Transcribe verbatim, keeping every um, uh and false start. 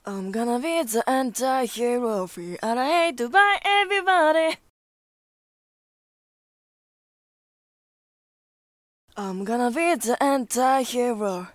I'm gonna be the anti-hero, free and I hate to by everybody. I'm gonna be the anti-hero.